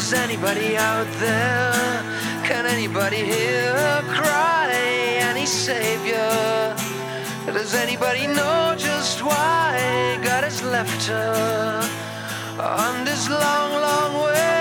Is anybody out there? Can anybody hear her cry? Any savior? Does anybody know just why God has left her on this long, long way?